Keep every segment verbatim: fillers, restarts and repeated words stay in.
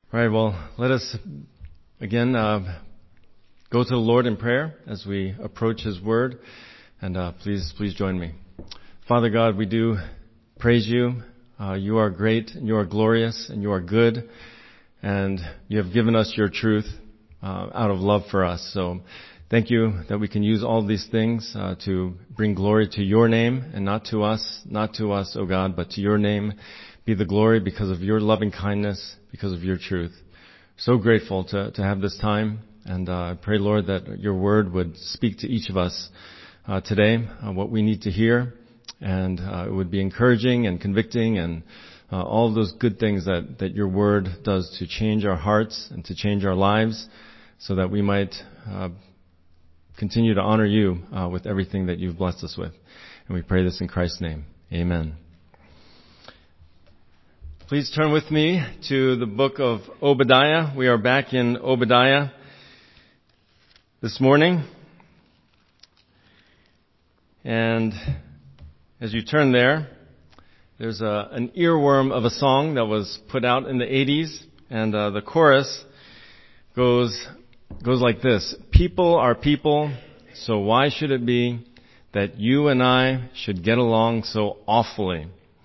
All right, well, let us again uh, go to the Lord in prayer as we approach His Word. And uh, please, please join me. Father God, we do praise You. Uh, you are great, and You are glorious, and You are good. And You have given us Your truth uh, out of love for us. So thank You that we can use all these things uh, to bring glory to Your name and not to us, not to us, O God, but to Your name. Be the glory because of Your loving kindness, because of Your truth. So grateful to, to have this time. And uh, I pray, Lord, that Your word would speak to each of us uh, today, uh, what we need to hear. And uh, it would be encouraging and convicting and uh, all of those good things that, that Your word does to change our hearts and to change our lives so that we might uh, continue to honor You uh, with everything that You've blessed us with. And we pray this in Christ's name. Amen. Please turn with me to the book of Obadiah. We are back in Obadiah this morning. And as you turn there, there's a, an earworm of a song that was put out in the eighties. And uh, the chorus goes, goes like this. People are people, so why should it be that you and I should get along so awfully?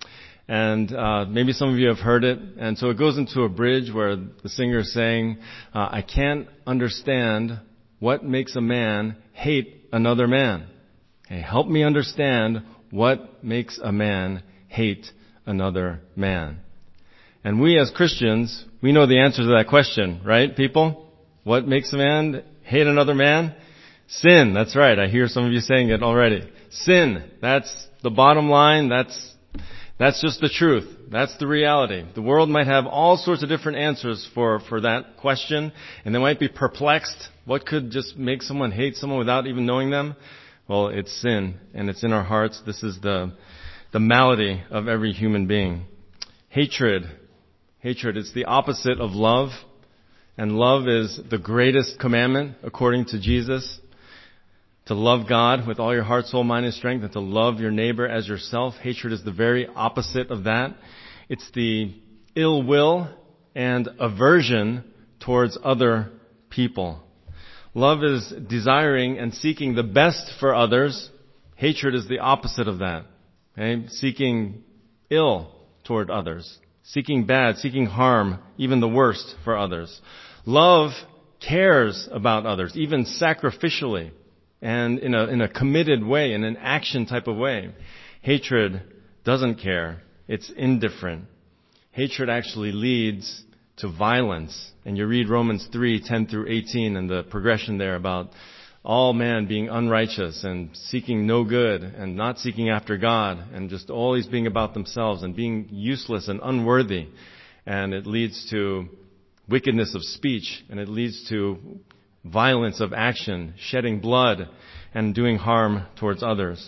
And uh, maybe some of you have heard it. And so it goes into a bridge where the singer is saying, uh, I can't understand what makes a man hate another man. Okay, help me understand what makes a man hate another man. And we as Christians, we know the answer to that question, right, people? What makes a man hate another man? Sin. That's right. I hear some of you saying it already. Sin. That's the bottom line. That's That's just the truth. That's the reality. The world might have all sorts of different answers for, for that question, and they might be perplexed. What could just make someone hate someone without even knowing them? Well, it's sin, and it's in our hearts. This is the, the malady of every human being. Hatred. Hatred. It's the opposite of love, and love is the greatest commandment according to Jesus. To love God with all your heart, soul, mind, and strength, and to love your neighbor as yourself. Hatred is the very opposite of that. It's the ill will and aversion towards other people. Love is desiring and seeking the best for others. Hatred is the opposite of that. Okay? Seeking ill toward others. Seeking bad, seeking harm, even the worst for others. Love cares about others, even sacrificially. And in a, in a committed way, in an action type of way. Hatred doesn't care. It's indifferent. Hatred actually leads to violence. And you read Romans three, ten through eighteen and the progression there about all man being unrighteous and seeking no good and not seeking after God and just always being about themselves and being useless and unworthy. And it leads to wickedness of speech, and it leads to violence of action, shedding blood, and doing harm towards others.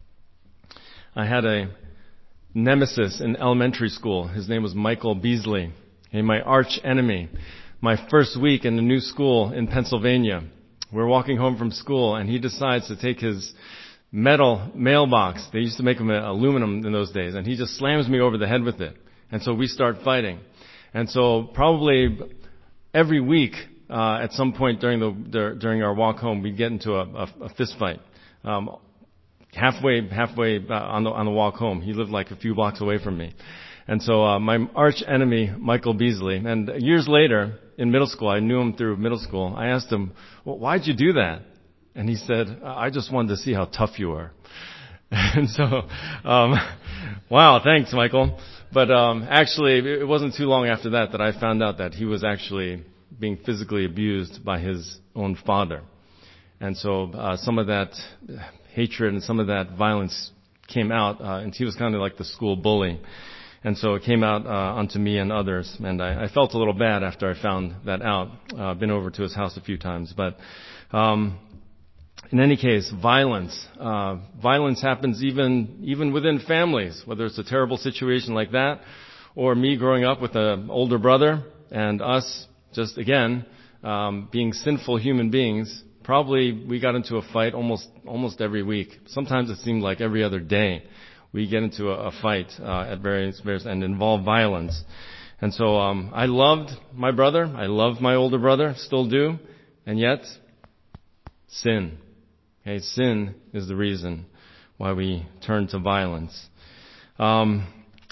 I had a nemesis in elementary school. His name was Michael Beasley. He, my arch enemy. My first week in the new school in Pennsylvania. We're walking home from school, and he decides to take his metal mailbox. They used to make them aluminum in those days, and he just slams me over the head with it. And so we start fighting. And so probably every week, Uh, at some point during the during our walk home, we'd get into a, a, a fist fight. Um, halfway halfway uh, on the on the walk home, he lived like a few blocks away from me, and so uh, my arch enemy Michael Beasley. And years later in middle school, I knew him through middle school. I asked him, "Well, why'd you do that?" And he said, "I just wanted to see how tough you were." And so, um, wow, thanks, Michael. But um, actually, it wasn't too long after that that I found out that he was actually being physically abused by his own father. And so uh, some of that hatred and some of that violence came out, uh, and he was kind of like the school bully. And so it came out uh, onto me and others, and I, I felt a little bad after I found that out. Uh, I've been over to his house a few times. But um, in any case, violence. Uh, violence happens even even within families, whether it's a terrible situation like that, or me growing up with an older brother and us just, again, um, being sinful human beings. Probably we got into a fight almost almost every week. Sometimes it seemed like every other day we get into a, a fight uh, at various various and involve violence. And so um, I loved my brother. I love my older brother, still do. And yet, sin. Okay, sin is the reason why we turn to violence. Um,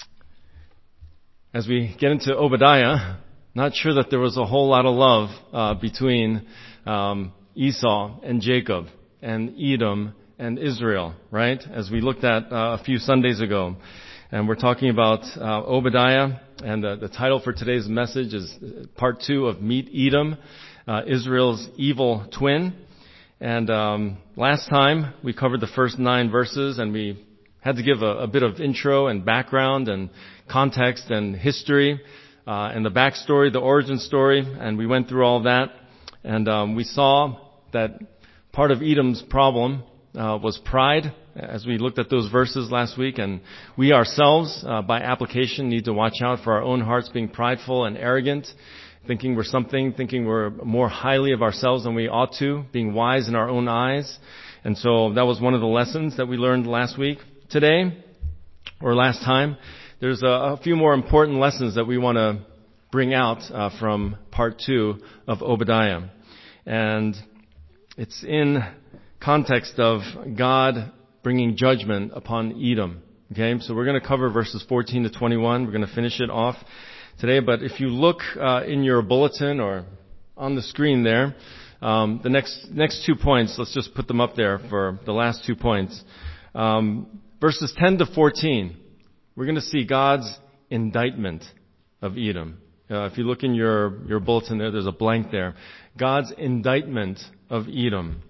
as we get into Obadiah, not sure that there was a whole lot of love uh, between um, Esau and Jacob and Edom and Israel, right? As we looked at uh, a few Sundays ago. And we're talking about uh, Obadiah, and uh, the title for today's message is part two of Meet Edom, uh, Israel's evil twin. And um, last time we covered the first nine verses, and we had to give a, a bit of intro and background and context and history uh, and the backstory, the origin story, and we went through all of that. And um, we saw that part of Edom's problem uh, was pride, as we looked at those verses last week, and we ourselves, uh, by application, need to watch out for our own hearts being prideful and arrogant, thinking we're something, thinking we're more highly of ourselves than we ought to, being wise in our own eyes. And so that was one of the lessons that we learned last week. Today, or last time, there's a, a few more important lessons that we want to bring out uh, from part two of Obadiah. And it's in context of God bringing judgment upon Edom. Okay, so we're going to cover verses fourteen to twenty-one. We're going to finish it off today. But if you look uh, in your bulletin or on the screen there, um, the next next two points, let's just put them up there for the last two points. Um, verses ten to fourteen, we're going to see God's indictment of Edom. Uh, if you look in your, your bulletin there, there's a blank there. God's indictment of Edom.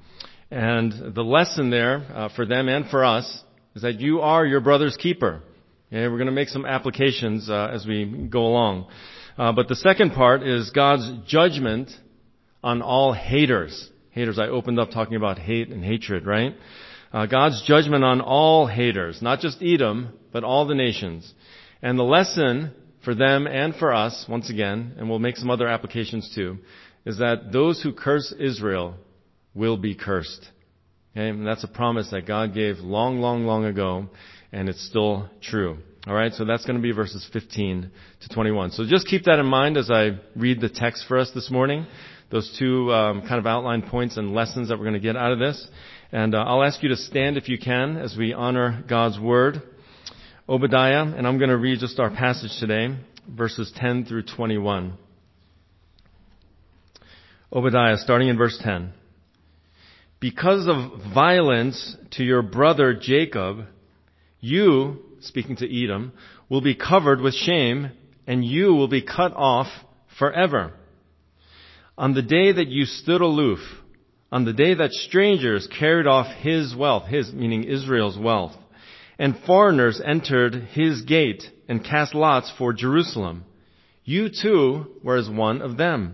And the lesson there uh, for them and for us is that you are your brother's keeper. Okay, we're going to make some applications uh, as we go along. Uh, but the second part is God's judgment on all haters. Haters, I opened up talking about hate and hatred, right? Uh, God's judgment on all haters, not just Edom, but all the nations. And the lesson for them and for us, once again, and we'll make some other applications too, is that those who curse Israel will be cursed. Okay? And that's a promise that God gave long, long, long ago, and it's still true. All right, so that's going to be verses fifteen to twenty-one. So just keep that in mind as I read the text for us this morning, those two um, kind of outline points and lessons that we're going to get out of this. And uh, I'll ask you to stand if you can as we honor God's word. Obadiah, and I'm going to read just our passage today, verses ten through twenty-one. Obadiah, starting in verse ten. Because of violence to your brother Jacob, you, speaking to Edom, will be covered with shame, and you will be cut off forever. On the day that you stood aloof, on the day that strangers carried off his wealth, his meaning Israel's wealth, and foreigners entered his gate and cast lots for Jerusalem, you too were as one of them.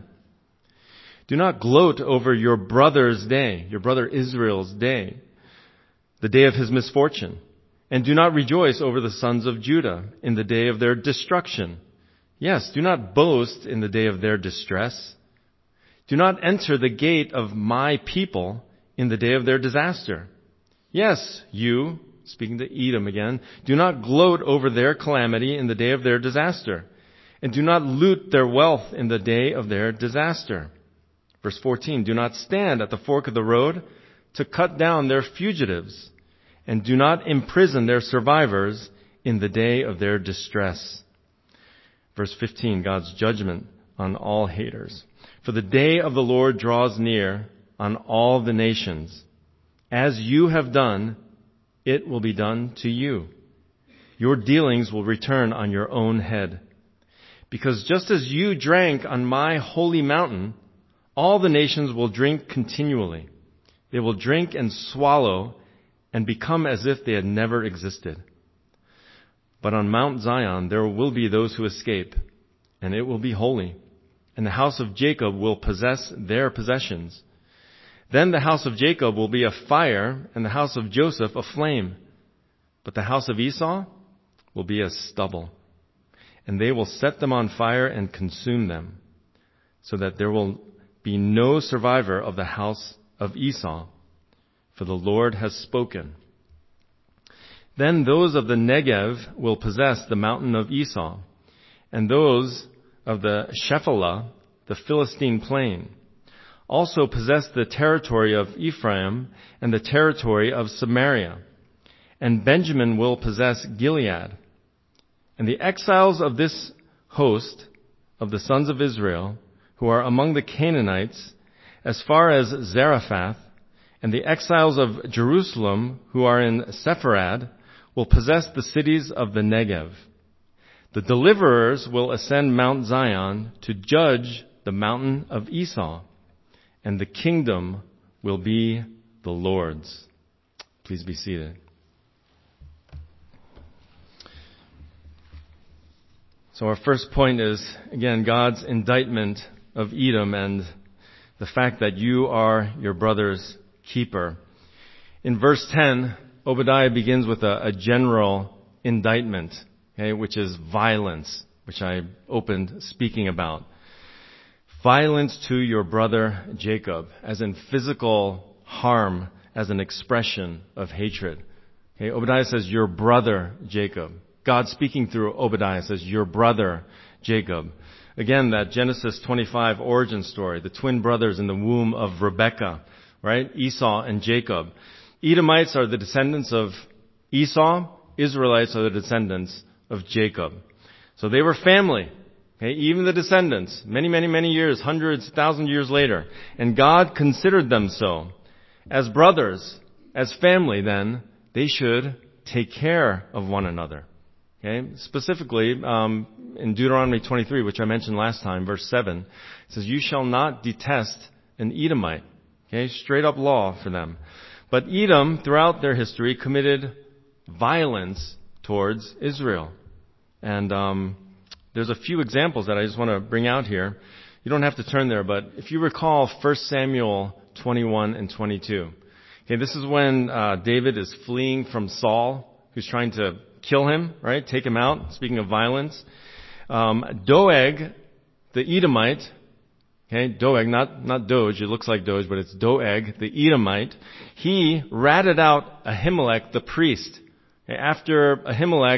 Do not gloat over your brother's day, your brother Israel's day, the day of his misfortune. And do not rejoice over the sons of Judah in the day of their destruction. Yes, do not boast in the day of their distress. Do not enter the gate of my people in the day of their disaster. Yes, you, speaking to Edom again, do not gloat over their calamity in the day of their disaster. And do not loot their wealth in the day of their disaster. Verse fourteen, do not stand at the fork of the road to cut down their fugitives, and do not imprison their survivors in the day of their distress. Verse fifteen, God's judgment on all haters. For the day of the Lord draws near on all the nations. As you have done, it will be done to you. Your dealings will return on your own head. Because just as you drank on my holy mountain, all the nations will drink continually. They will drink and swallow and become as if they had never existed. But on Mount Zion there will be those who escape, and it will be holy. And the house of Jacob will possess their possessions. Then the house of Jacob will be a fire, and the house of Joseph a flame. But the house of Esau will be as stubble. And they will set them on fire and consume them, so that there will be no survivor of the house of Esau, for the Lord has spoken. Then those of the Negev will possess the mountain of Esau, and those of the Shephelah, the Philistine plain, also possess the territory of Ephraim and the territory of Samaria. And Benjamin will possess Gilead. And the exiles of this host of the sons of Israel, who are among the Canaanites, as far as Zarephath, and the exiles of Jerusalem, who are in Sepharad, will possess the cities of the Negev. The deliverers will ascend Mount Zion to judge the mountain of Esau, and the kingdom will be the Lord's. Please be seated. So our first point is, again, God's indictment of Edom and the fact that you are your brother's keeper. In verse ten, Obadiah begins with a, a general indictment, okay, which is violence, which I opened speaking about. Violence to your brother Jacob, as in physical harm, as an expression of hatred. Okay, Obadiah says, your brother Jacob. God speaking through Obadiah says, your brother Jacob. Again, that Genesis twenty-five origin story, the twin brothers in the womb of Rebekah, right? Esau and Jacob. Edomites are the descendants of Esau. Israelites are the descendants of Jacob. So they were family. Okay, even the descendants, many, many, many years, hundreds, thousand years later. And God considered them so. As brothers, as family then, they should take care of one another. Okay, specifically, um, in Deuteronomy twenty-three, which I mentioned last time, verse seven, it says, you shall not detest an Edomite. Okay, straight up law for them. But Edom, throughout their history, committed violence towards Israel. And um, there's a few examples that I just want to bring out here. You don't have to turn there, but if you recall First Samuel twenty-one and twenty-two. Okay, this is when uh, David is fleeing from Saul, who's trying to kill him, right? Take him out. Speaking of violence. Um, Doeg, the Edomite, okay, Doeg, not, not Doge, it looks like Doge, but it's Doeg, the Edomite. He ratted out Ahimelech, the priest. Okay, after Ahimelech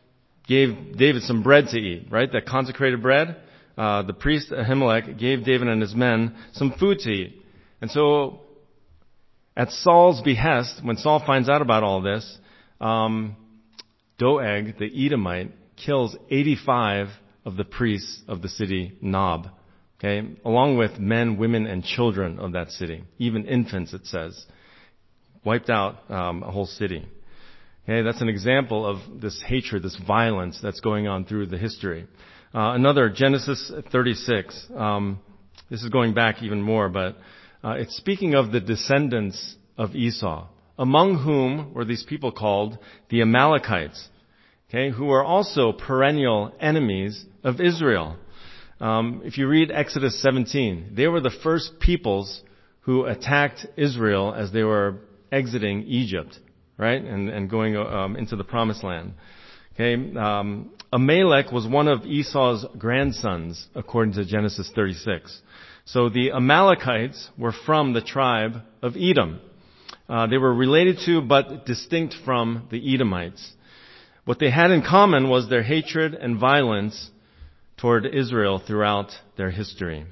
gave David some bread to eat, right? That consecrated bread. Uh, the priest Ahimelech gave David and his men some food to eat. And so, at Saul's behest, when Saul finds out about all this, um, Doeg, the Edomite, kills eighty-five of the priests of the city Nob. Okay, along with men, women, and children of that city, even infants, it says, wiped out um, a whole city. Okay, that's an example of this hatred, this violence that's going on through the history. Uh, another, Genesis thirty-six. Um, this is going back even more, but uh, it's speaking of the descendants of Esau, among whom were these people called the Amalekites, okay, who are also perennial enemies of Israel. Um, if you read Exodus seventeen, they were the first peoples who attacked Israel as they were exiting Egypt, right, and, and going um, into the Promised Land. Okay, um, Amalek was one of Esau's grandsons, according to Genesis thirty-six. So the Amalekites were from the tribe of Edom. Uh, they were related to, but distinct from, the Edomites. What they had in common was their hatred and violence toward Israel throughout their history.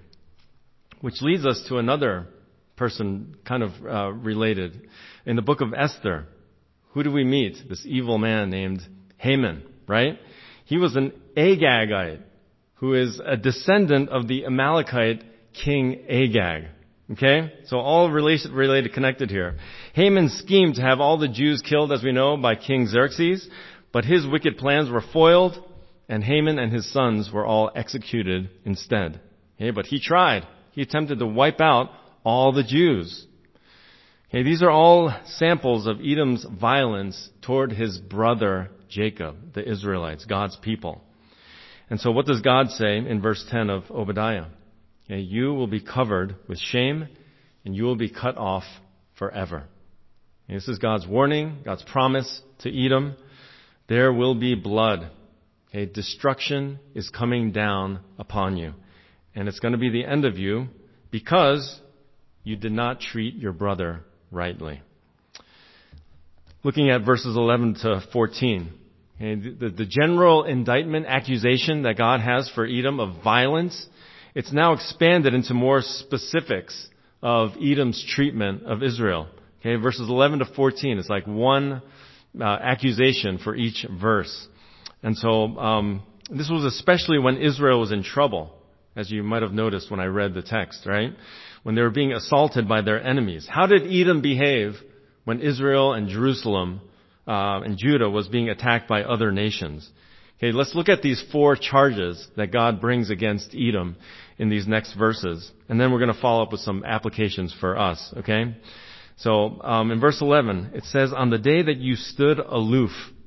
Which leads us to another person kind of uh, related. In the book of Esther, who do we meet? This evil man named Haman, right? He was an Agagite, who is a descendant of the Amalekite king Agag. Okay? So all related, related, connected here. Haman schemed to have all the Jews killed, as we know, by King Xerxes, but his wicked plans were foiled, and Haman and his sons were all executed instead. Okay? But he tried. He attempted to wipe out all the Jews. Okay? These are all samples of Edom's violence toward his brother Jacob, the Israelites, God's people. And so what does God say in verse ten of Obadiah? Okay, you will be covered with shame, and you will be cut off forever. And this is God's warning, God's promise to Edom. There will be blood. Okay, destruction is coming down upon you. And it's going to be the end of you because you did not treat your brother rightly. Looking at verses eleven to fourteen. Okay, the, the general indictment, accusation that God has for Edom of violence, it's now expanded into more specifics of Edom's treatment of Israel. Okay, verses eleven to fourteen, it's like one uh, accusation for each verse. And so um, this was especially when Israel was in trouble, as you might have noticed when I read the text, right? When they were being assaulted by their enemies. How did Edom behave when Israel and Jerusalem uh, and Judah was being attacked by other nations? Okay, let's look at these four charges that God brings against Edom in these next verses. And then we're going to follow up with some applications for us, okay? So um, in verse eleven, it says, on the day that you stood aloof,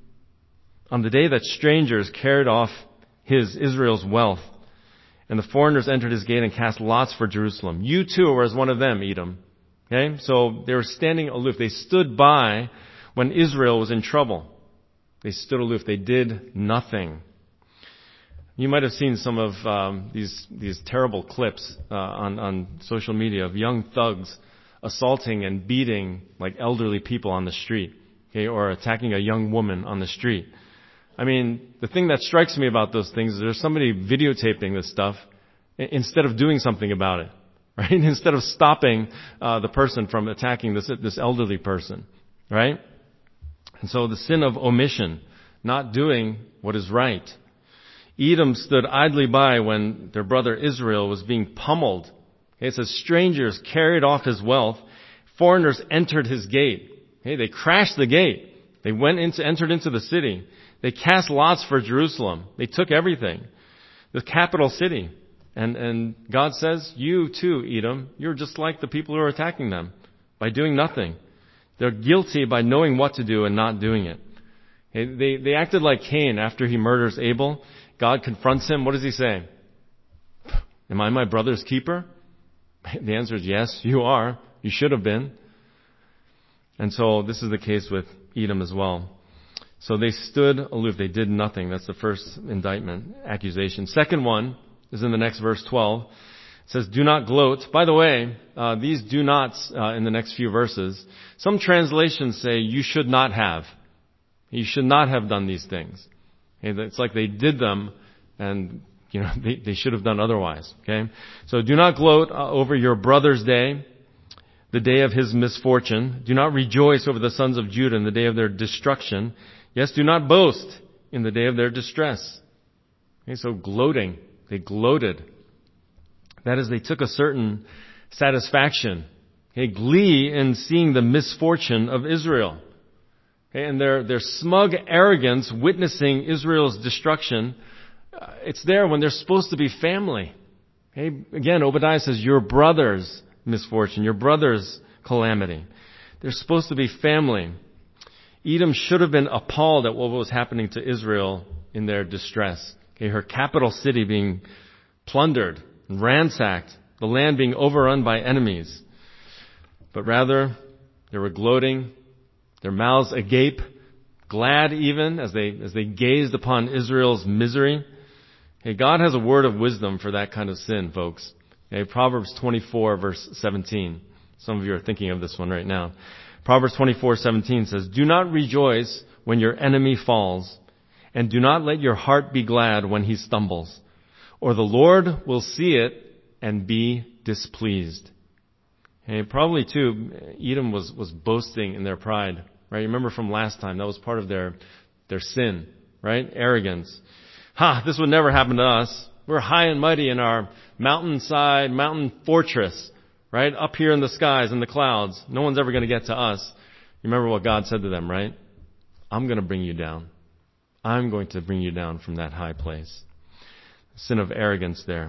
on the day that strangers carried off his, Israel's wealth, and the foreigners entered his gate and cast lots for Jerusalem. You too were as one of them, Edom. Okay? So they were standing aloof. They stood by when Israel was in trouble. They stood aloof. They did nothing. You might have seen some of um, these these terrible clips uh, on, on social media of young thugs assaulting and beating like elderly people on the street, okay, or attacking a young woman on the street. I mean, the thing that strikes me about those things is there's somebody videotaping this stuff instead of doing something about it, right? Instead of stopping uh, the person from attacking this this elderly person, right? And so the sin of omission, not doing what is right. Edom stood idly by when their brother Israel was being pummeled. Okay, it says strangers carried off his wealth. Foreigners entered his gate. Okay, they crashed the gate. They went into, entered into the city. They cast lots for Jerusalem. They took everything. The capital city. And, and God says, you too, Edom, you're just like the people who are attacking them by doing nothing. They're guilty by knowing what to do and not doing it. Okay, they, they acted like Cain after he murders Abel. God confronts him. What does he say? Am I my brother's keeper? The answer is yes, you are. You should have been. And so this is the case with Edom as well. So they stood aloof. They did nothing. That's the first indictment, accusation. Second one is in the next verse twelve. It says, do not gloat. By the way, uh, these do nots uh, in the next few verses, some translations say you should not have. You should not have done these things. Okay, it's like they did them and, you know, they, they should have done otherwise. Okay? So do not gloat uh, over your brother's day, the day of his misfortune. Do not rejoice over the sons of Judah in the day of their destruction. Yes, do not boast in the day of their distress. Okay, so gloating. They gloated. That is, they took a certain satisfaction, okay, glee in seeing the misfortune of Israel. Okay, and their, their smug arrogance witnessing Israel's destruction, uh, it's there when they're supposed to be family. Okay, again, Obadiah says, your brother's misfortune, your brother's calamity. They're supposed to be family. Edom should have been appalled at what was happening to Israel in their distress. Okay, her capital city being plundered, ransacked, the land being overrun by enemies. But rather, they were gloating, their mouths agape, glad even as they as they gazed upon Israel's misery. Hey, God has a word of wisdom for that kind of sin, folks. Okay, Proverbs twenty-four, verse seventeen. Some of you are thinking of this one right now. Proverbs twenty-four seventeen says, do not rejoice when your enemy falls, and do not let your heart be glad when he stumbles, or the Lord will see it and be displeased. And probably too, Edom was, was boasting in their pride, right? You remember from last time, that was part of their, their sin, right? Arrogance. Ha, this would never happen to us. We're high and mighty in our mountainside, mountain fortress, right? Up here in the skies, in the clouds. No one's ever going to get to us. You remember what God said to them, right? I'm going to bring you down. I'm going to bring you down from that high place. Sin of arrogance there.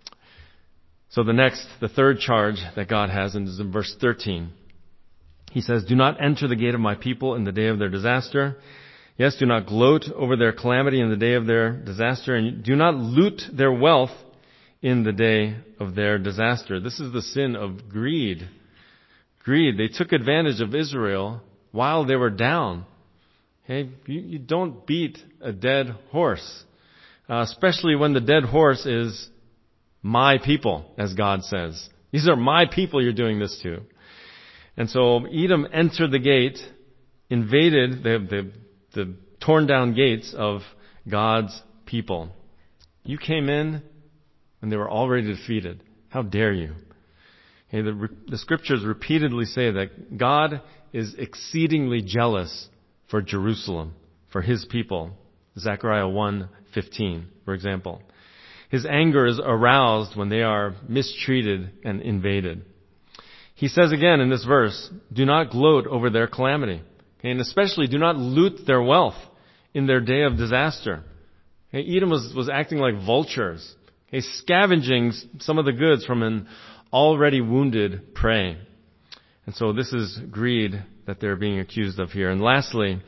So the next, the third charge that God has is in verse thirteen. He says, do not enter the gate of my people in the day of their disaster. Yes, do not gloat over their calamity in the day of their disaster, and do not loot their wealth in the day of their disaster. This is the sin of greed. Greed. They took advantage of Israel while they were down. Okay, you, you don't beat a dead horse, uh, especially when the dead horse is my people, as God says. These are my people you're doing this to. And so Edom entered the gate, invaded the, the, the torn down gates of God's people. You came in when they were already defeated. How dare you? Okay, the, the scriptures repeatedly say that God is exceedingly jealous for Jerusalem, for His people. Zechariah one fifteen, for example. His anger is aroused when they are mistreated and invaded. He says again in this verse, do not gloat over their calamity. Okay, and especially do not loot their wealth in their day of disaster. Okay, Edom was, was acting like vultures, okay, scavenging some of the goods from an already wounded prey. And so this is greed that they're being accused of here. And lastly,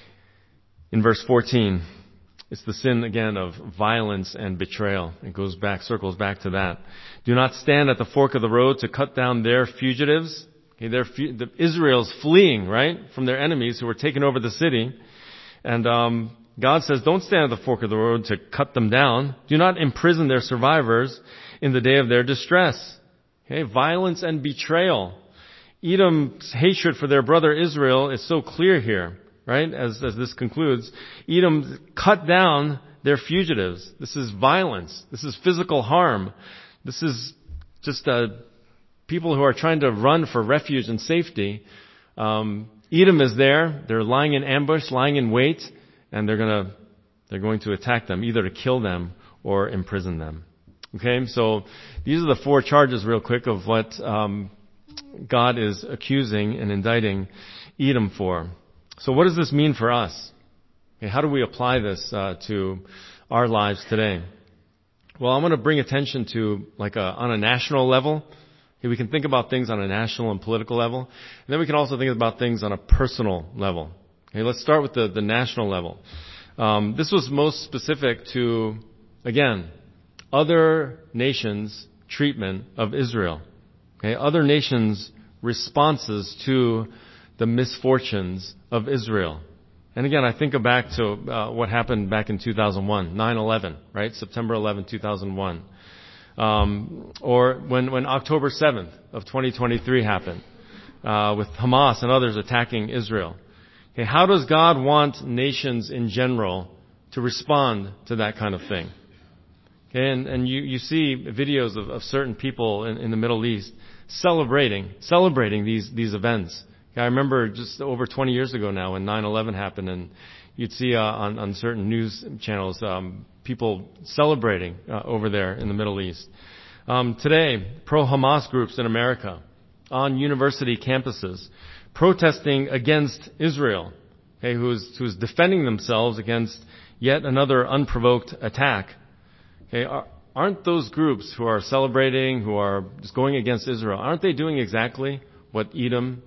in verse fourteen, it's the sin again of violence and betrayal. It goes back, circles back to that. Do not stand at the fork of the road to cut down their fugitives. Okay, they're, the, Israel's fleeing, right, from their enemies who were taking over the city. And um, God says, don't stand at the fork of the road to cut them down. Do not imprison their survivors in the day of their distress. Okay, violence and betrayal. Edom's hatred for their brother Israel is so clear here, right? As, as this concludes, Edom cut down their fugitives. This is violence. This is physical harm. This is just uh, people who are trying to run for refuge and safety. Um, Edom is there. They're lying in ambush, lying in wait, and they're gonna they're going to attack them, either to kill them or imprison them. Okay, so these are the four charges, real quick, of what um, God is accusing and indicting Edom for. So what does this mean for us? Okay, how do we apply this uh, to our lives today? Well, I'm going to bring attention to, like, a, on a national level. Okay, we can think about things on a national and political level. And then we can also think about things on a personal level. Okay, let's start with the, the national level. Um, this was most specific to, again, other nations' treatment of Israel. Okay, other nations' responses to the misfortunes of Israel. And again, I think back to uh, what happened back in two thousand one, nine eleven, right? September eleventh, two thousand one. Um, or when, when October seventh of twenty twenty-three happened, uh, with Hamas and others attacking Israel. Okay, how does God want nations in general to respond to that kind of thing? Okay, and, and you, you see videos of, of certain people in, in the Middle East celebrating, celebrating these, these events. Okay, I remember just over twenty years ago now when nine eleven happened, and you'd see uh, on, on certain news channels um, people celebrating uh, over there in the Middle East. Um, today, pro-Hamas groups in America on university campuses protesting against Israel, okay, who's, who's defending themselves against yet another unprovoked attack. Okay, aren't those groups who are celebrating, who are just going against Israel, aren't they doing exactly what Edom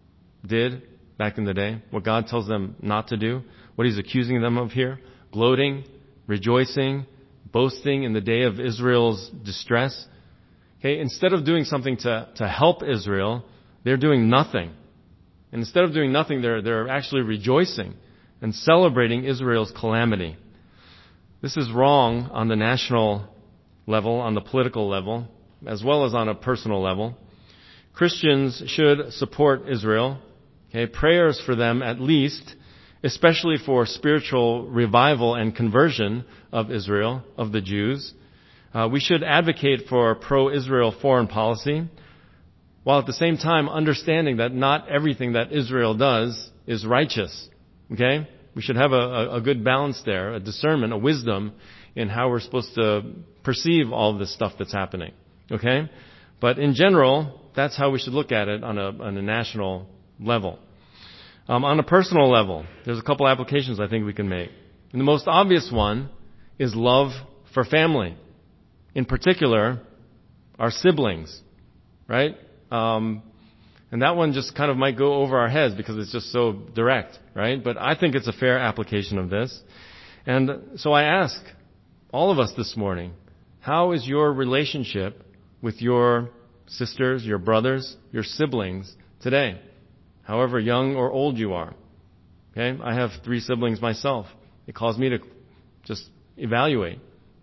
did back in the day? What God tells them not to do? What He's accusing them of here? Gloating, rejoicing, boasting in the day of Israel's distress. Okay, instead of doing something to, to help Israel, they're doing nothing. And instead of doing nothing, they're, they're actually rejoicing and celebrating Israel's calamity. This is wrong on the national level, on the political level, as well as on a personal level. Christians should support Israel. Okay, prayers for them at least, especially for spiritual revival and conversion of Israel, of the Jews. Uh, we should advocate for pro-Israel foreign policy, while at the same time understanding that not everything that Israel does is righteous. Okay? We should have a, a good balance there, a discernment, a wisdom in how we're supposed to perceive all of this stuff that's happening. Okay? But in general, that's how we should look at it on a, on a national level. Um, on a personal level, there's a couple applications I think we can make. And the most obvious one is love for family. In particular, our siblings, right? Um, and that one just kind of might go over our heads because it's just so direct, right? But I think it's a fair application of this. And so I ask all of us this morning, how is your relationship with your sisters, your brothers, your siblings today? However young or old you are. Okay? I have three siblings myself. It caused me to just evaluate.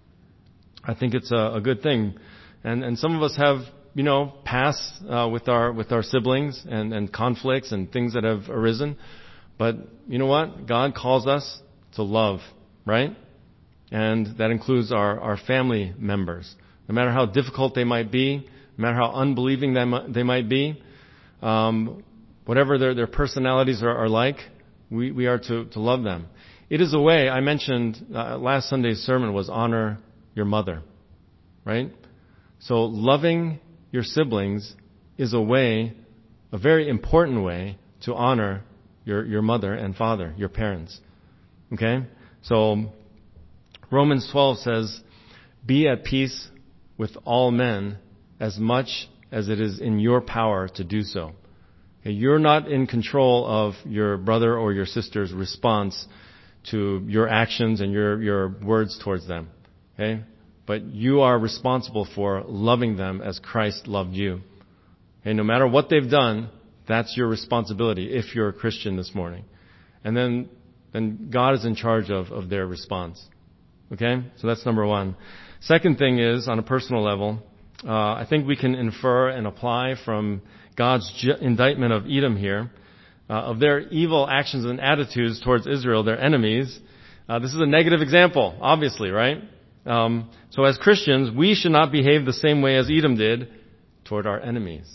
I think it's a, a good thing. And, and some of us have, you know, past uh, with our with our siblings and, and conflicts and things that have arisen. But you know what? God calls us to love, right? And that includes our, our family members. No matter how difficult they might be, no matter how unbelieving they might, they might be, um, whatever their, their personalities are, are like, we, we are to, to love them. It is a way, I mentioned uh, last Sunday's sermon was honor your mother, right? So loving your siblings is a way, a very important way to honor your, your mother and father, your parents. Okay? So Romans twelve says, be at peace with all men as much as it is in your power to do so. Okay? You're not in control of your brother or your sister's response to your actions and your, your words towards them. Okay? But you are responsible for loving them as Christ loved you. Okay? No matter what they've done, that's your responsibility if you're a Christian this morning. And then, then God is in charge of, of their response. Okay? So that's number one. Second thing is, on a personal level, uh, I think we can infer and apply from God's ju- indictment of Edom here, uh, of their evil actions and attitudes towards Israel, their enemies. Uh, this is a negative example, obviously, right? Um, so as Christians, we should not behave the same way as Edom did toward our enemies.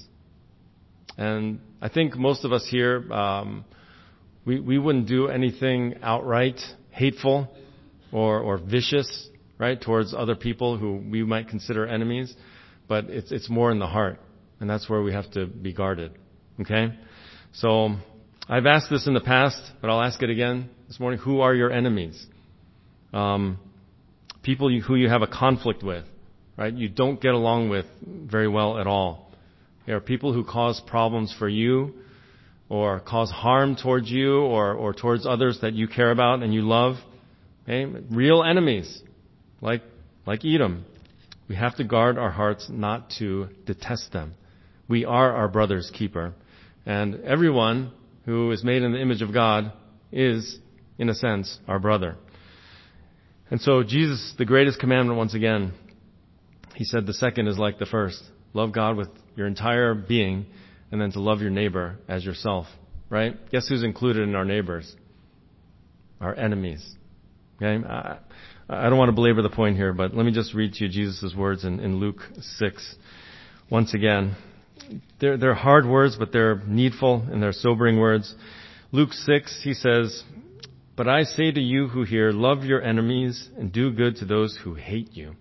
And I think most of us here, um, we, we wouldn't do anything outright hateful or, or vicious, right, towards other people who we might consider enemies. But it's, it's more in the heart. And that's where we have to be guarded. Okay? So I've asked this in the past, but I'll ask it again this morning. Who are your enemies? Um, people you, who you have a conflict with, right? You don't get along with very well at all. There are people who cause problems for you or cause harm towards you or, or towards others that you care about and you love. Okay? Real enemies, like, like Edom. We have to guard our hearts not to detest them. We are our brother's keeper. And everyone who is made in the image of God is, in a sense, our brother. And so Jesus, the greatest commandment, once again, he said the second is like the first. Love God with your entire being, and then to love your neighbor as yourself, right? Guess who's included in our neighbors? Our enemies. Okay? I, I don't want to belabor the point here, but let me just read to you Jesus' words in, in Luke six. Once again, they're, they're hard words, but they're needful and they're sobering words. Luke six, he says, "But I say to you who hear, love your enemies and do good to those who hate you.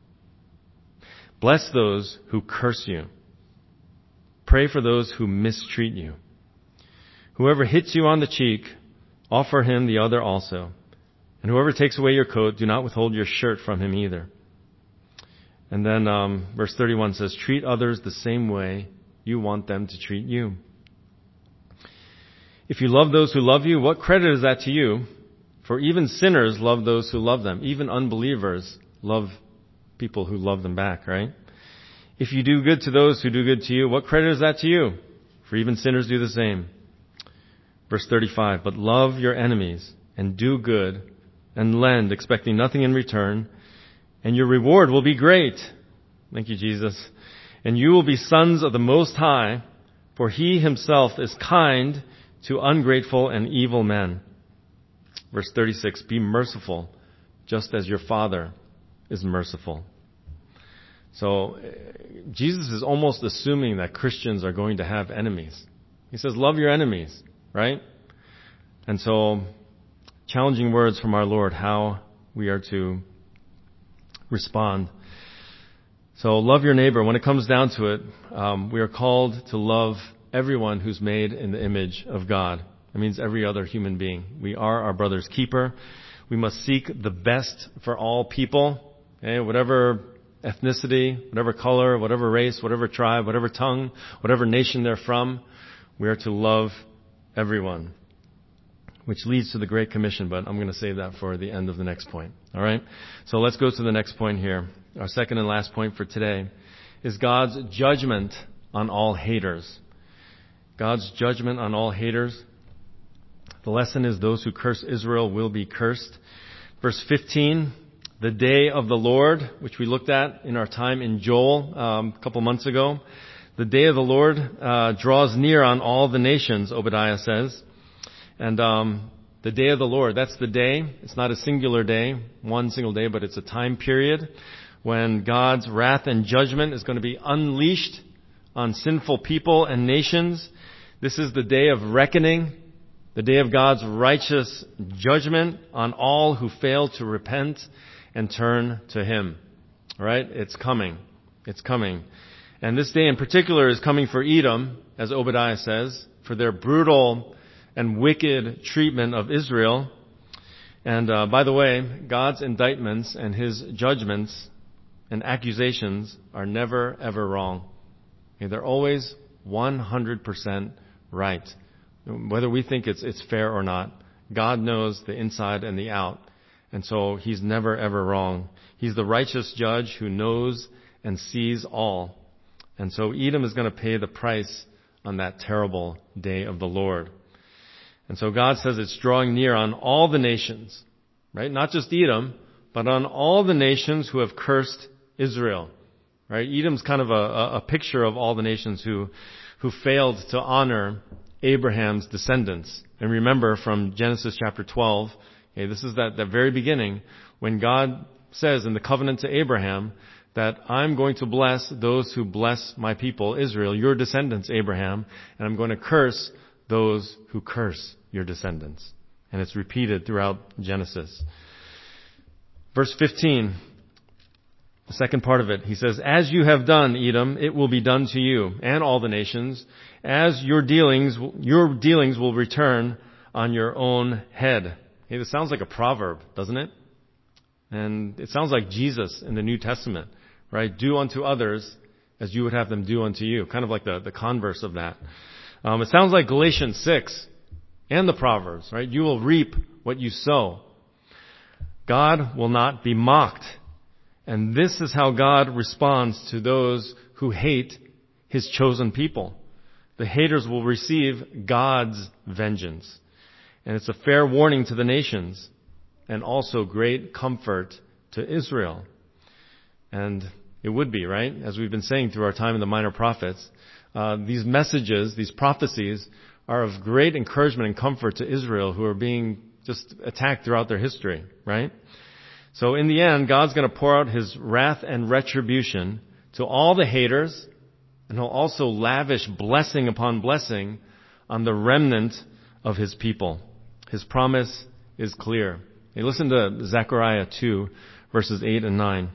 Bless those who curse you. Pray for those who mistreat you. Whoever hits you on the cheek, offer him the other also. And whoever takes away your coat, do not withhold your shirt from him either." And then um, verse thirty-one says, "Treat others the same way you want them to treat you. If you love those who love you, what credit is that to you? For even sinners love those who love them. Even unbelievers love people who love them back, right? If you do good to those who do good to you, what credit is that to you? For even sinners do the same." Verse thirty-five, "But love your enemies and do good and lend, expecting nothing in return, and your reward will be great." Thank you, Jesus. "And you will be sons of the Most High, for He Himself is kind to ungrateful and evil men." Verse thirty-six, "Be merciful, just as your Father is merciful." So Jesus is almost assuming that Christians are going to have enemies. He says, love your enemies, right? And so, challenging words from our Lord, how we are to respond. So love your neighbor. When it comes down to it, um, we are called to love everyone who's made in the image of God. That means every other human being. We are our brother's keeper. We must seek the best for all people, okay? Whatever ethnicity, whatever color, whatever race, whatever tribe, whatever tongue, whatever nation they're from. We are to love everyone, which leads to the Great Commission, but I'm going to save that for the end of the next point. All right? So let's go to the next point here. Our second and last point for today is God's judgment on all haters. God's judgment on all haters. The lesson is those who curse Israel will be cursed. Verse fifteen, the day of the Lord, which we looked at in our time in Joel um, a couple months ago. The day of the Lord uh, draws near on all the nations, Obadiah says. And um, the The day of the Lord, that's the day. It's not a singular day, one single day, but it's a time period when God's wrath and judgment is going to be unleashed on sinful people and nations. This is the day of reckoning, the day of God's righteous judgment on all who fail to repent and turn to Him. All right? It's coming. It's coming. And this day in particular is coming for Edom, as Obadiah says, for their brutal and wicked treatment of Israel. And uh, by the way, God's indictments and His judgments and accusations are never, ever wrong. Okay, they're always one hundred percent right. Whether we think it's it's fair or not, God knows the inside and the out. And so He's never, ever wrong. He's the righteous judge who knows and sees all. And so Edom is going to pay the price on that terrible day of the Lord. And so God says it's drawing near on all the nations, right? Not just Edom, but on all the nations who have cursed Israel, right? Edom's kind of a, a picture of all the nations who, who failed to honor Abraham's descendants. And remember from Genesis chapter twelve, okay, this is that, that very beginning when God says in the covenant to Abraham that I'm going to bless those who bless my people, Israel, your descendants, Abraham, and I'm going to curse those who curse your descendants. And it's repeated throughout Genesis. Verse fifteen, the second part of it, he says, as you have done, Edom, it will be done to you and all the nations. As your dealings, your dealings will return on your own head. Hey, this sounds like a proverb, doesn't it? And it sounds like Jesus in the New Testament, right? Do unto others as you would have them do unto you. Kind of like the, the converse of that. Um, it sounds like Galatians six and the Proverbs, right? You will reap what you sow. God will not be mocked. And this is how God responds to those who hate His chosen people. The haters will receive God's vengeance. And it's a fair warning to the nations and also great comfort to Israel. And it would be, right? As we've been saying through our time in the Minor Prophets, uh, these messages, these prophecies are of great encouragement and comfort to Israel who are being just attacked throughout their history, right? So in the end, God's going to pour out His wrath and retribution to all the haters, and He'll also lavish blessing upon blessing on the remnant of His people. His promise is clear. Hey, listen to Zechariah two, verses eight and nine.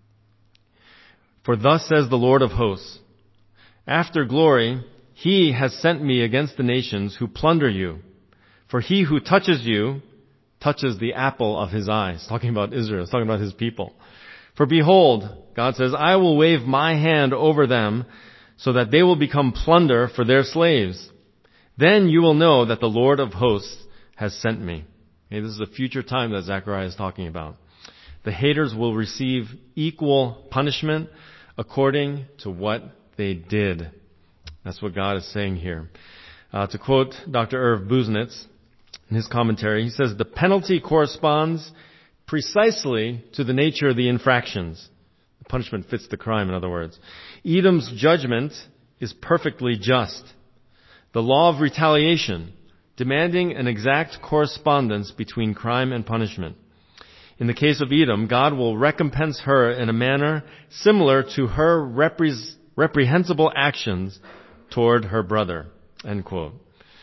For thus says the Lord of hosts, after glory, He has sent me against the nations who plunder you. For he who touches you touches the apple of His eye. He's talking about Israel. He's talking about His people. For behold, God says, I will wave my hand over them so that they will become plunder for their slaves. Then you will know that the Lord of hosts has sent me. Okay, this is a future time that Zechariah is talking about. The haters will receive equal punishment according to what they did. That's what God is saying here. Uh, to quote Doctor Irv Buznitz in his commentary, he says, the penalty corresponds precisely to the nature of the infractions. The punishment fits the crime, in other words. Edom's judgment is perfectly just. The law of retaliation, demanding an exact correspondence between crime and punishment. In the case of Edom, God will recompense her in a manner similar to her repre- reprehensible actions toward her brother. End quote.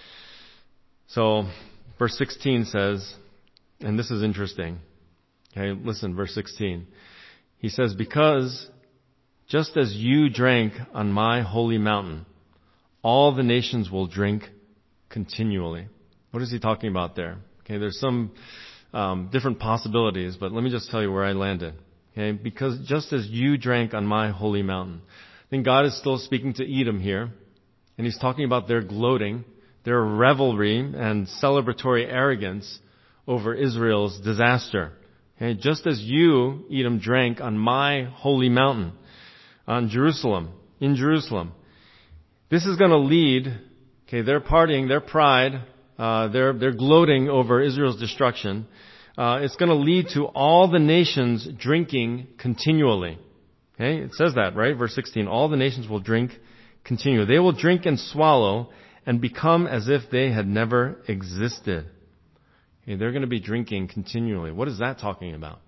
So, verse sixteen says, and this is interesting. Okay, listen, verse sixteen. He says, because just as you drank on my holy mountain, all the nations will drink continually. What is he talking about there? Okay, there's some um, different possibilities, but let me just tell you where I landed. Okay, because just as you drank on my holy mountain. I think God is still speaking to Edom here, and He's talking about their gloating, their revelry and celebratory arrogance over Israel's disaster. Okay, just as you, Edom, drank on my holy mountain, on Jerusalem, in Jerusalem. This is going to lead, okay, their partying, their pride, uh, their, their gloating over Israel's destruction. Uh, it's going to lead to all the nations drinking continually. Okay, it says that, right? Verse sixteen, all the nations will drink continually. They will drink and swallow and become as if they had never existed. Okay, they're going to be drinking continually. What is that talking about?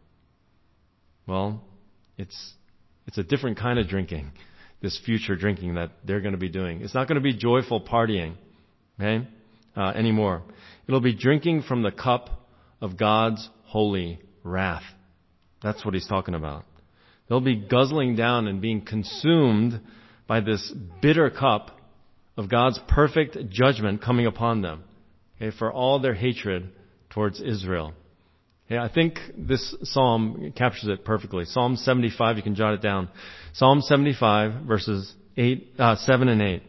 Well, it's it's a different kind of drinking, this future drinking that they're going to be doing. It's not going to be joyful partying, okay, uh, anymore. It'll be drinking from the cup of God's holy wrath. That's what he's talking about. They'll be guzzling down and being consumed by this bitter cup of God's perfect judgment coming upon them, okay, for all their hatred towards Israel. Okay, I think this psalm captures it perfectly. Psalm seventy-five, you can jot it down. Psalm seventy-five, verses eight, uh, seven and eight.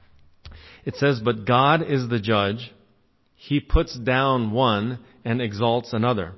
It says, "But God is the judge. He puts down one and exalts another.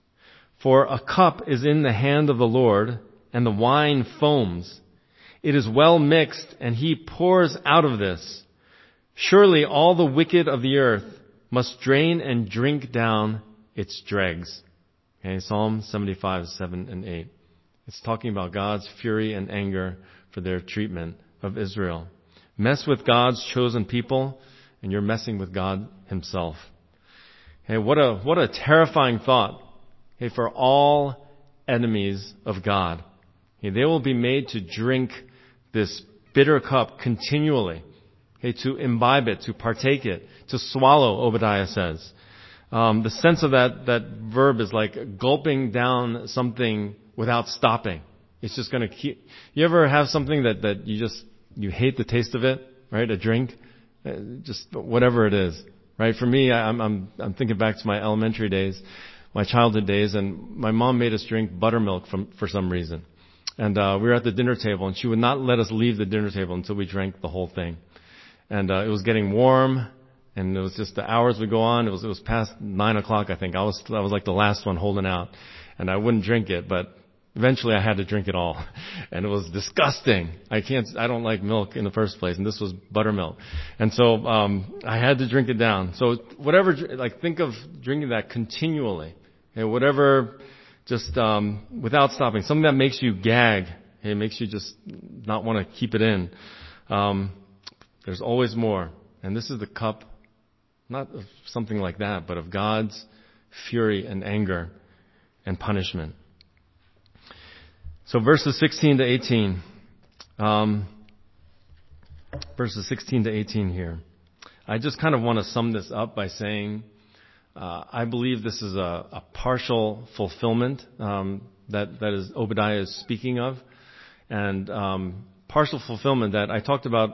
For a cup is in the hand of the Lord, and the wine foams. It is well mixed, and he pours out of this. Surely all the wicked of the earth must drain and drink down its dregs." Okay, Psalm seventy-five, seven and eight. It's talking about God's fury and anger for their treatment of Israel. Mess with God's chosen people, and you're messing with God himself. Hey, what a, what a terrifying thought. Hey, for all enemies of God. Hey, they will be made to drink this bitter cup continually. Okay, to imbibe it, to partake it, to swallow, Obadiah says. Um, the sense of that, that verb is like gulping down something without stopping. It's just going to keep. You ever have something that, that you just, you hate the taste of it, right? A drink, uh, just whatever it is, right? For me, I, I'm, I'm, I'm thinking back to my elementary days, my childhood days, and my mom made us drink buttermilk from, for some reason. And, uh, we were at the dinner table, and she would not let us leave the dinner table until we drank the whole thing. And, uh, it was getting warm. And it was just the hours would go on. It was, it was past nine o'clock, I think. I was, I was like the last one holding out. And I wouldn't drink it, but eventually I had to drink it all. And it was disgusting. I can't, I don't like milk in the first place. And this was buttermilk. And so, um, I had to drink it down. So whatever, like think of drinking that continually. Okay, whatever, just, um, without stopping. Something that makes you gag. Okay, it makes you just not want to keep it in. Um, there's always more. And this is the cup. Not of something like that, but of God's fury and anger and punishment. So verses sixteen to eighteen. Um, verses sixteen to eighteen here. I just kind of want to sum this up by saying uh, I believe this is a, a partial fulfillment um, that, that is Obadiah is speaking of. And um, partial fulfillment that I talked about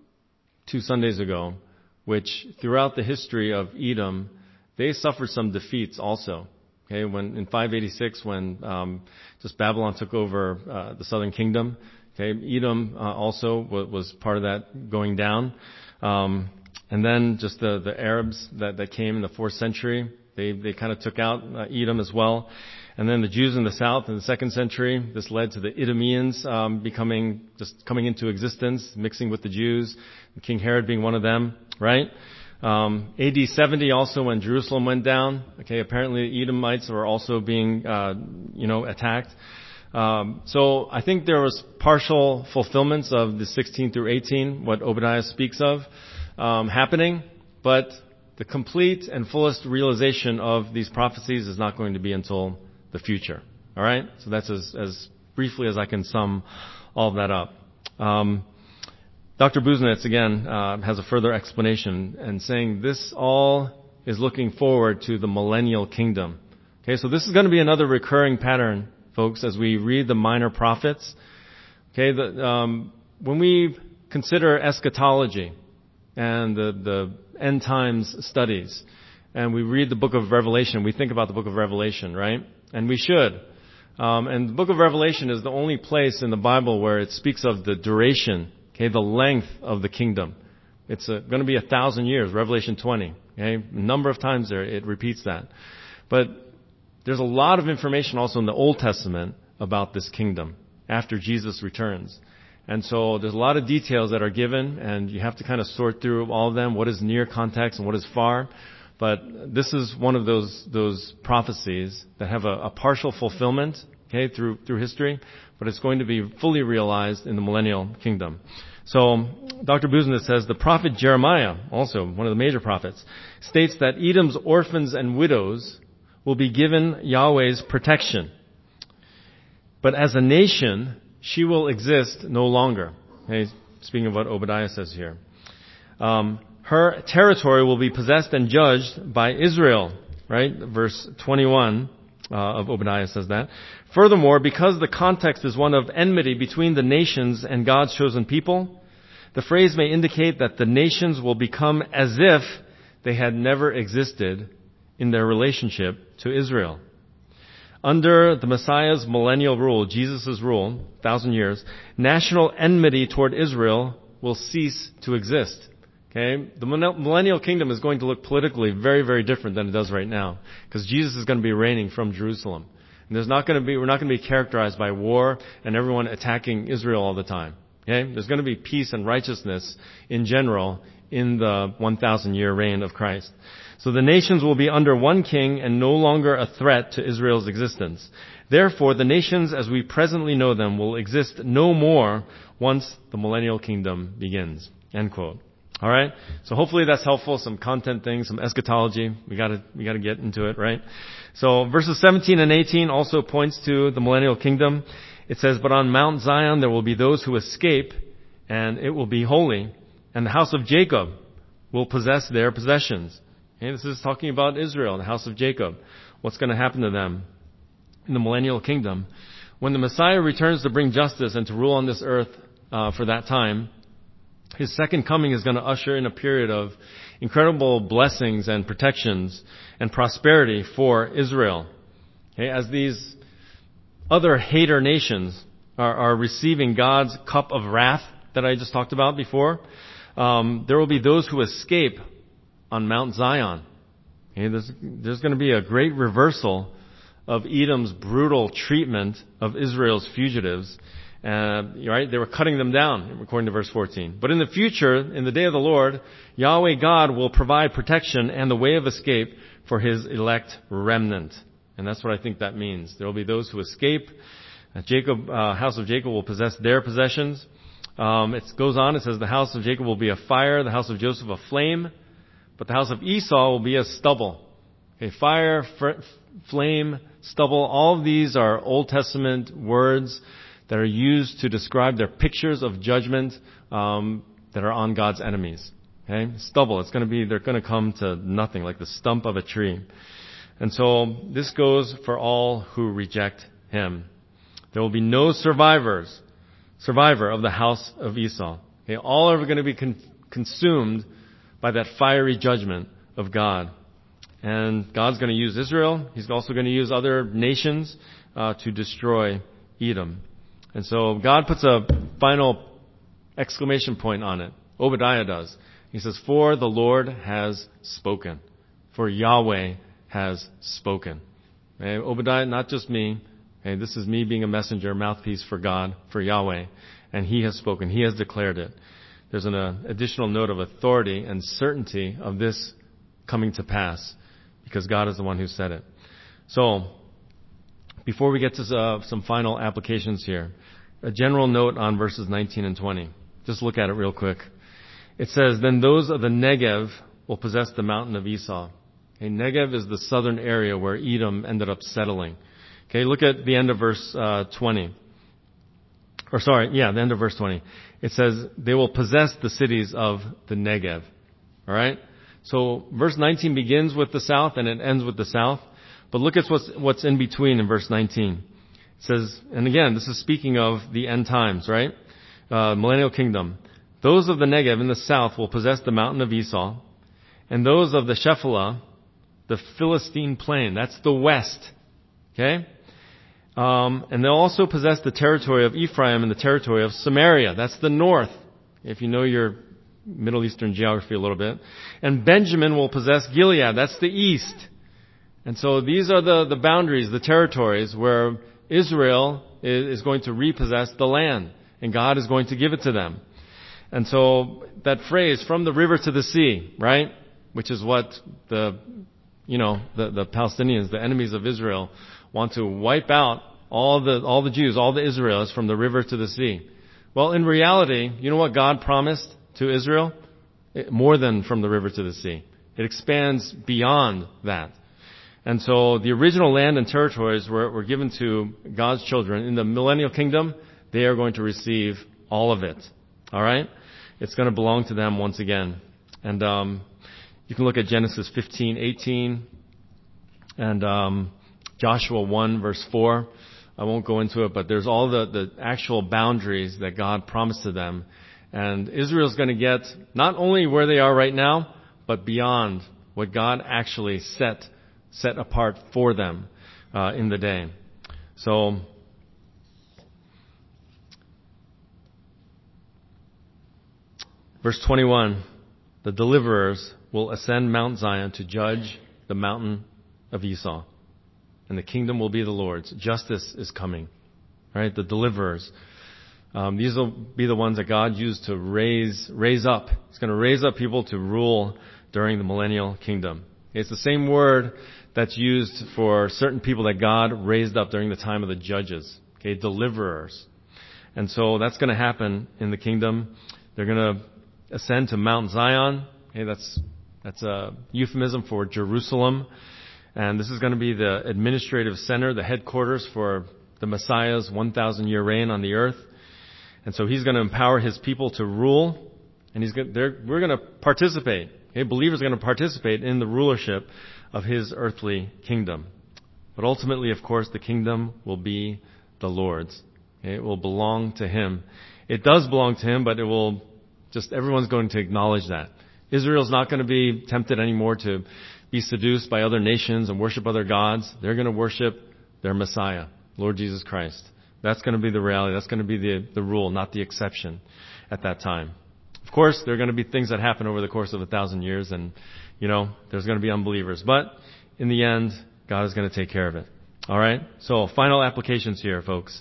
two Sundays ago, which throughout the history of Edom, they suffered some defeats also. Okay, when in five eighty-six, when um, just Babylon took over uh, the southern kingdom, okay, Edom uh, also w- was part of that going down. Um, and then just the, the Arabs that, that came in the fourth century, they they kind of took out uh, Edom as well. And then the Jews in the south in the second century, this led to the Idumeans um, becoming, just coming into existence, mixing with the Jews, King Herod being one of them, right? Um, A D seventy also when Jerusalem went down, okay, apparently the Edomites were also being, uh, you know, attacked. Um, so I think there was partial fulfillments of the sixteen through eighteen, what Obadiah speaks of, um, happening, but the complete and fullest realization of these prophecies is not going to be until the future. All right? So that's as, as briefly as I can sum all of that up. Um, Doctor Busenitz, again, uh, has a further explanation and saying this all is looking forward to the millennial kingdom. Okay, so this is going to be another recurring pattern, folks, as we read the minor prophets. Okay, the, um, when we consider eschatology and the, the end times studies, and we read the book of Revelation, we think about the book of Revelation, right? And we should. Um, and the book of Revelation is the only place in the Bible where it speaks of the duration, okay, the length of the kingdom. It's uh, going to be a thousand years, Revelation twenty. Okay, a number of times there it repeats that. But there's a lot of information also in the Old Testament about this kingdom after Jesus returns. And so there's a lot of details that are given, and you have to kind of sort through all of them, what is near context and what is far. But this is one of those those prophecies that have a, a partial fulfillment, okay, through through history, but it's going to be fully realized in the millennial kingdom. So Doctor Busenitz says the prophet Jeremiah, also one of the major prophets, states that Edom's orphans and widows will be given Yahweh's protection. But as a nation, she will exist no longer. Okay, speaking of what Obadiah says here. Um, her territory will be possessed and judged by Israel, right? Verse twenty-one uh, of Obadiah says that. Furthermore, because the context is one of enmity between the nations and God's chosen people, the phrase may indicate that the nations will become as if they had never existed in their relationship to Israel. Under the Messiah's millennial rule, Jesus' rule, thousand years, national enmity toward Israel will cease to exist. Okay? The millennial kingdom is going to look politically very, very different than it does right now, because Jesus is going to be reigning from Jerusalem. And there's not going to be, we're not going to be characterized by war and everyone attacking Israel all the time. Okay? There's going to be peace and righteousness in general in the one thousand year reign of Christ. So the nations will be under one king and no longer a threat to Israel's existence. Therefore, the nations as we presently know them will exist no more once the millennial kingdom begins. End quote. All right? So hopefully that's helpful. Some content things, some eschatology. We gotta, we gotta get into it, right? So verses seventeen and eighteen also points to the millennial kingdom. It says, but on Mount Zion there will be those who escape, and it will be holy, and the house of Jacob will possess their possessions. Okay, this is talking about Israel, the house of Jacob. What's going to happen to them in the millennial kingdom? When the Messiah returns to bring justice and to rule on this earth uh, for that time, his second coming is going to usher in a period of incredible blessings and protections and prosperity for Israel. Okay, as these other hater nations are, are receiving God's cup of wrath that I just talked about before, um, there will be those who escape on Mount Zion. Okay, there's, there's going to be a great reversal of Edom's brutal treatment of Israel's fugitives. Uh, right? They were cutting them down, according to verse fourteen. But in the future, in the day of the Lord, Yahweh God will provide protection and the way of escape for his elect remnant. And that's what I think that means. There will be those who escape. Uh, Jacob, uh, house of Jacob will possess their possessions. Um, it goes on, it says the house of Jacob will be a fire, the house of Joseph a flame, but the house of Esau will be as stubble. Okay, fire, fr- flame, stubble, all of these are Old Testament words that are used to describe their pictures of judgment um, that are on God's enemies. Okay, stubble, it's going to be, they're going to come to nothing, like the stump of a tree. And so this goes for all who reject him. There will be no survivors, survivor of the house of Esau. Okay, all are going to be con- consumed by that fiery judgment of God. And God's going to use Israel. He's also going to use other nations uh, to destroy Edom. And so God puts a final exclamation point on it. Obadiah does. He says, for the Lord has spoken. For Yahweh has spoken. Okay, Obadiah, not just me. Okay, this is me being a messenger, mouthpiece for God, for Yahweh. And he has spoken. He has declared it. There's an uh, additional note of authority and certainty of this coming to pass, because God is the one who said it. So, before we get to uh, some final applications here, a general note on verses nineteen and twenty. Just look at it real quick. It says, then those of the Negev will possess the mountain of Esau. Okay, Negev is the southern area where Edom ended up settling. Okay, look at the end of verse uh, twenty. Or sorry, yeah, the end of verse twenty. It says, they will possess the cities of the Negev. All right? So verse nineteen begins with the south and it ends with the south. But look at what's, what's in between in verse nineteen. It says, and again, this is speaking of the end times, right? Uh, millennial kingdom. Those of the Negev in the south will possess the mountain of Esau, and those of the Shephelah, the Philistine plain. That's the west. Okay? Um, and they'll also possess the territory of Ephraim and the territory of Samaria. That's the north, if you know your Middle Eastern geography a little bit. And Benjamin will possess Gilead. That's the east. And so these are the, the boundaries, the territories where Israel is, is going to repossess the land. And God is going to give it to them. And so that phrase, from the river to the sea, right? Which is what the, you know, the, the Palestinians, the enemies of Israel, want to wipe out all the, all the Jews, all the Israelites from the river to the sea. Well, in reality, you know what God promised to Israel? It, more than from the river to the sea. It expands beyond that. And so the original land and territories were, were given to God's children. In the millennial kingdom, they are going to receive all of it. All right? It's going to belong to them once again. And um, you can look at Genesis fifteen, eighteen, and um, Joshua one, verse four. I won't go into it, but there's all the, the actual boundaries that God promised to them. And Israel's going to get not only where they are right now, but beyond what God actually set set apart for them uh, in the day. So, verse twenty-one, the deliverers will ascend Mount Zion to judge the mountain of Esau, and the kingdom will be the Lord's. Justice is coming. All right, the deliverers. Um, these will be the ones that God used to raise raise up. He's going to raise up people to rule during the millennial kingdom. It's the same word that's used for certain people that God raised up during the time of the judges. Okay, deliverers. And so that's going to happen in the kingdom. They're going to ascend to Mount Zion. Okay, that's that's a euphemism for Jerusalem. And this is going to be the administrative center, the headquarters for the Messiah's one thousand year reign on the earth. And so he's going to empower his people to rule, and he's going, we're going to participate. Okay, believers are going to participate in the rulership of his earthly kingdom. But ultimately, of course, the kingdom will be the Lord's. Okay, it will belong to him. It does belong to him, but it will just, everyone's going to acknowledge that. Israel's not going to be tempted anymore to be seduced by other nations and worship other gods. They're going to worship their Messiah, Lord Jesus Christ. That's going to be the reality. That's going to be the, the rule, not the exception at that time. Of course, there are going to be things that happen over the course of a thousand years, and, you know, there's going to be unbelievers. But in the end, God is going to take care of it. All right? So, final applications here, folks.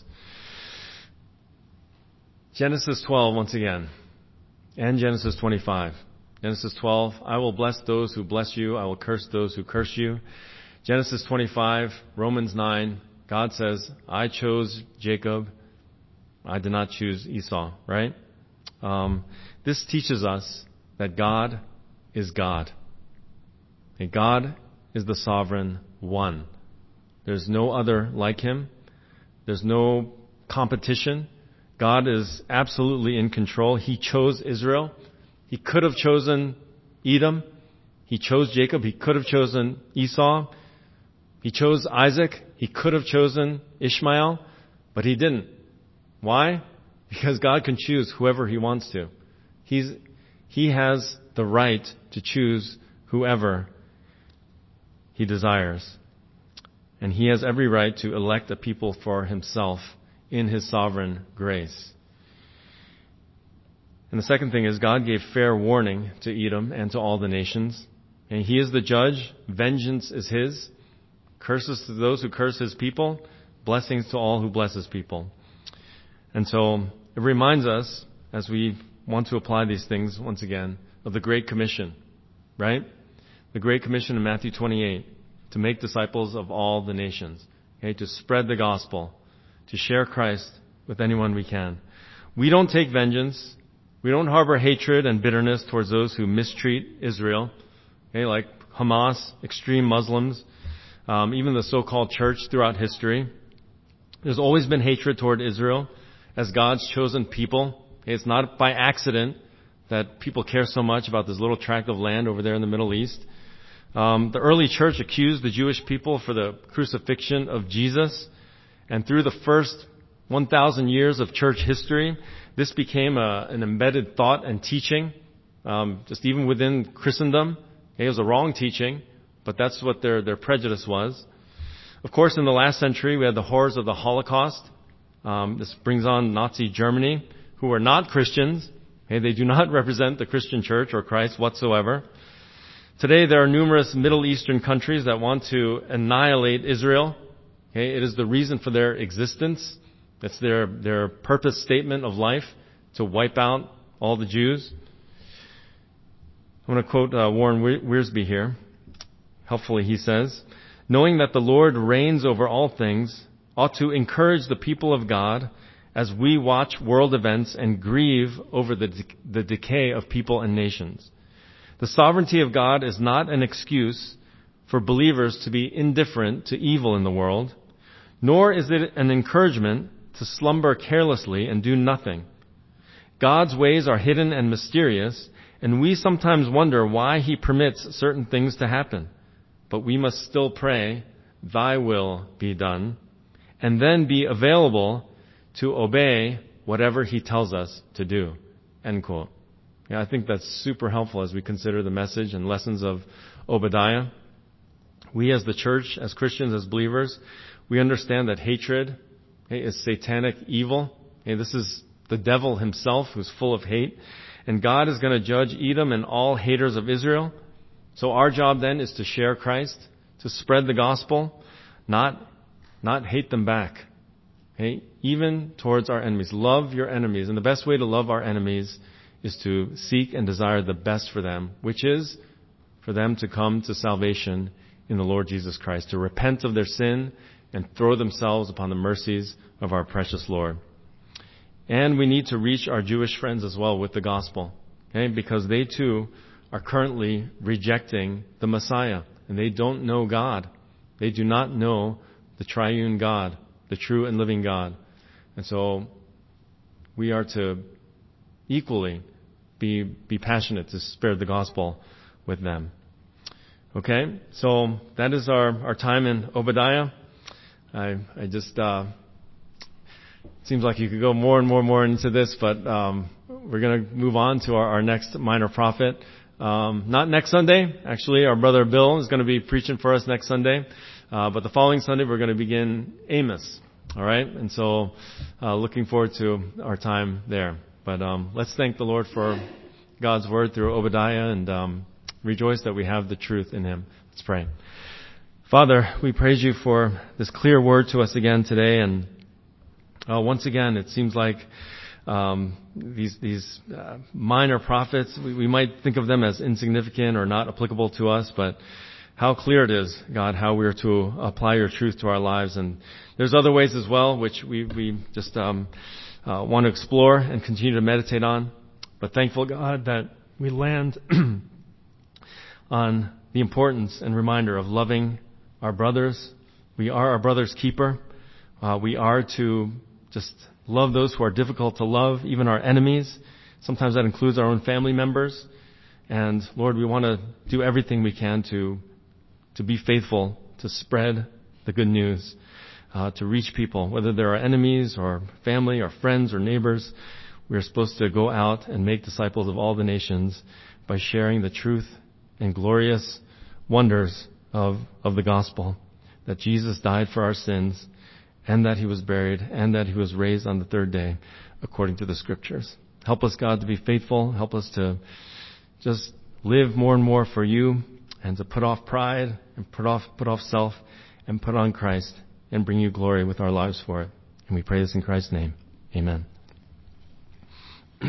Genesis twelve, once again, and Genesis twenty-five. Genesis twelve, I will bless those who bless you. I will curse those who curse you. Genesis twenty-five, Romans nine, God says, I chose Jacob. I did not choose Esau, right? Um, this teaches us that God is God. And God is the sovereign one. There's no other like him. There's no competition. God is absolutely in control. He chose Israel. He could have chosen Edom. He chose Jacob. He could have chosen Esau. He chose Isaac. He could have chosen Ishmael, but he didn't. Why? Because God can choose whoever he wants to. He's, he has the right to choose whoever he desires. And he has every right to elect a people for himself in his sovereign grace. And the second thing is God gave fair warning to Edom and to all the nations. And he is the judge. Vengeance is his. Curses to those who curse his people. Blessings to all who bless his people. And so it reminds us, as we want to apply these things once again, of the Great Commission, right? The Great Commission in Matthew twenty-eight, to make disciples of all the nations, okay? To spread the gospel, to share Christ with anyone we can. We don't take vengeance. We don't harbor hatred and bitterness towards those who mistreat Israel, okay? Like Hamas, extreme Muslims, um, even the so-called church throughout history. There's always been hatred toward Israel as God's chosen people. It's not by accident that people care so much about this little tract of land over there in the Middle East. Um, the early church accused the Jewish people for the crucifixion of Jesus. And through the first one thousand years of church history, this became a, an embedded thought and teaching, um, just even within Christendom. It was a wrong teaching, but that's what their, their prejudice was. Of course, in the last century, we had the horrors of the Holocaust. Um, this brings on Nazi Germany, who are not Christians. Okay, they do not represent the Christian church or Christ whatsoever. Today, there are numerous Middle Eastern countries that want to annihilate Israel. Okay, it is the reason for their existence. It's their, their purpose statement of life, to wipe out all the Jews. I want to quote uh, Warren Wiersbe here. Helpfully, he says, knowing that the Lord reigns over all things ought to encourage the people of God as we watch world events and grieve over the, de- the decay of people and nations. The sovereignty of God is not an excuse for believers to be indifferent to evil in the world, nor is it an encouragement to slumber carelessly and do nothing. God's ways are hidden and mysterious, and we sometimes wonder why He permits certain things to happen. But we must still pray, Thy will be done, and then be available to obey whatever He tells us to do. End quote. Yeah, I think that's super helpful as we consider the message and lessons of Obadiah. We as the church, as Christians, as believers, we understand that hatred okay, is satanic evil. Okay, this is the devil himself who's full of hate. And God is going to judge Edom and all haters of Israel. So our job then is to share Christ, to spread the gospel, not, not hate them back. Okay? Even towards our enemies. Love your enemies. And the best way to love our enemies is to seek and desire the best for them, which is for them to come to salvation in the Lord Jesus Christ, to repent of their sin and throw themselves upon the mercies of our precious Lord. And we need to reach our Jewish friends as well with the gospel, okay? Because they too are currently rejecting the Messiah, and they don't know God. They do not know the triune God, the true and living God. And so we are to equally be be passionate to spread the gospel with them. Okay, so that is our, our time in Obadiah. I I just uh, seems like you could go more and more and more into this, but um, we're going to move on to our, our next minor prophet. Um, not next Sunday, actually. Our brother Bill is going to be preaching for us next Sunday, uh, but the following Sunday we're going to begin Amos. All right, and so uh, looking forward to our time there. But um, let's thank the Lord for God's word through Obadiah and um, rejoice that we have the truth in Him. Let's pray. Father, we praise You for this clear word to us again today. And uh, once again, it seems like um, these these uh, minor prophets, we, we might think of them as insignificant or not applicable to us, but how clear it is, God, how we are to apply Your truth to our lives. And there's other ways as well, which we, we just um, uh, want to explore and continue to meditate on. But thankful, God, that we land on the importance and reminder of loving our brothers. We are our brother's keeper. Uh, we are to just love those who are difficult to love, even our enemies. Sometimes that includes our own family members. And Lord, we want to do everything we can to to be faithful, to spread the good news, uh, to reach people, whether they're our enemies or family or friends or neighbors. We are supposed to go out and make disciples of all the nations by sharing the truth and glorious wonders of, of the gospel, that Jesus died for our sins and that He was buried and that He was raised on the third day according to the Scriptures. Help us, God, to be faithful. Help us to just live more and more for You and to put off pride and put off, put off self and put on Christ and bring You glory with our lives for it. And we pray this in Christ's name. Amen.